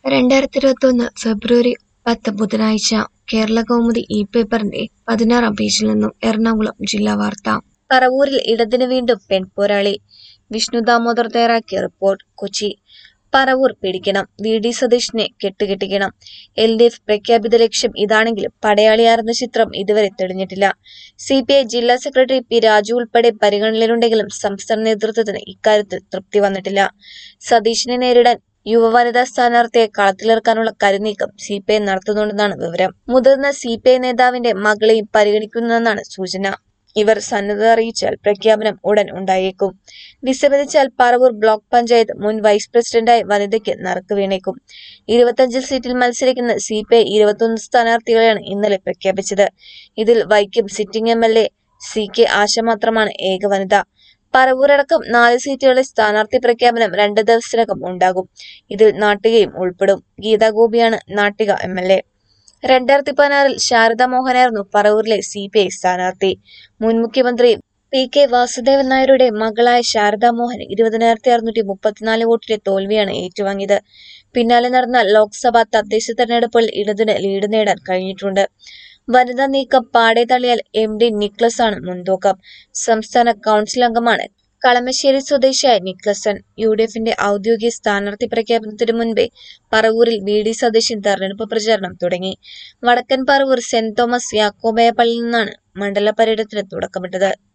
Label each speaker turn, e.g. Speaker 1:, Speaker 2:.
Speaker 1: 2021 ഫെബ്രുവരി 10 ബുധനാഴ്ച കേരളകൗമുദി പേപ്പറിന്റെ 16-ാം പേജിൽ നിന്നും എറണാകുളം ജില്ലാ വാർത്ത. പറവൂരിൽ ഇടതിന് വീണ്ടും പെൺപോരാളി. വിഷ്ണു ദാമോദർ തയ്യാറാക്കിയ റിപ്പോർട്ട്. കൊച്ചി. പറവൂർ പിടിക്കണം, വി.ഡി. സതീശനെ കെട്ടുകെട്ടിക്കണം. LDF പ്രഖ്യാപിത ലക്ഷ്യം ഇതാണെങ്കിലും പടയാളിയാരെന്ന ചിത്രം ഇതുവരെ തെളിഞ്ഞിട്ടില്ല. CPI ജില്ലാ സെക്രട്ടറി പി. രാജു ഉൾപ്പെടെ പരിഗണനയിലുണ്ടെങ്കിലും സംസ്ഥാന നേതൃത്വത്തിന് ഇക്കാര്യത്തിൽ തൃപ്തി വന്നിട്ടില്ല. സതീശനെ നേരിടാൻ യുവവനിതാ സ്ഥാനാർത്ഥിയെ കളത്തിലിറക്കാനുള്ള കരുനീക്കം CPI നടത്തുന്നുണ്ടെന്നാണ് വിവരം. മുതിർന്ന CPI നേതാവിന്റെ മകളെയും പരിഗണിക്കുന്നുവെന്നാണ് സൂചന. ഇവർ സന്നദ്ധത അറിയിച്ചാൽ പ്രഖ്യാപനം ഉടൻ ഉണ്ടായേക്കും. വിസമ്മതിച്ചാൽ പറവൂർ ബ്ലോക്ക് പഞ്ചായത്ത് മുൻ വൈസ് പ്രസിഡന്റായ വനിതയ്ക്ക് നറുക്ക് വീണേക്കും. 25 സീറ്റിൽ മത്സരിക്കുന്ന CPI 21 സ്ഥാനാർത്ഥികളെയാണ് ഇന്നലെ പ്രഖ്യാപിച്ചത്. ഇതിൽ Vaikom sitting MLA CK Asha മാത്രമാണ് ഏക വനിത. പറവൂരടക്കം 4 സീറ്റുകളിലെ സ്ഥാനാർത്ഥി പ്രഖ്യാപനം 2 ദിവസത്തിനകം ഉണ്ടാകും. ഇതിൽ നാട്ടികയും ഉൾപ്പെടും. ഗീതാ ഗോപിയാണ് നാട്ടിക MLA. 2016-ൽ ശാരദാ മോഹനായിരുന്നു പറവൂരിലെ CPI സ്ഥാനാർത്ഥി. മുൻ മുഖ്യമന്ത്രി PK വാസുദേവൻ നായരുടെ മകളായ ശാരദാ മോഹൻ 20,634 വോട്ടിന്റെ തോൽവിയാണ് ഏറ്റുവാങ്ങിയത്. പിന്നാലെ നടന്ന ലോക്സഭാ തദ്ദേശ തെരഞ്ഞെടുപ്പുകളിൽ ഇടതിന് ലീഡ് നേടാൻ കഴിഞ്ഞിട്ടുണ്ട്. വനിതാ നീക്കം പാടെ തള്ളിയാൽ MD നിക്ലസ് ആണ് മുൻതൂക്കം. സംസ്ഥാന കൗൺസിൽ അംഗമാണ് കളമശ്ശേരി സ്വദേശിയായ നിക്ലസൺ. UDFന്റെ ഔദ്യോഗിക സ്ഥാനാർത്ഥി പ്രഖ്യാപനത്തിന് മുൻപേ പറവൂരിൽ V.D. സതീശൻ തെരഞ്ഞെടുപ്പ് പ്രചാരണം തുടങ്ങി. വടക്കൻ പറവൂർ സെന്റ് തോമസ് യാക്കോബായ പള്ളിയിൽ നിന്നാണ് മണ്ഡല പര്യടനത്തിന് തുടക്കമിട്ടത്.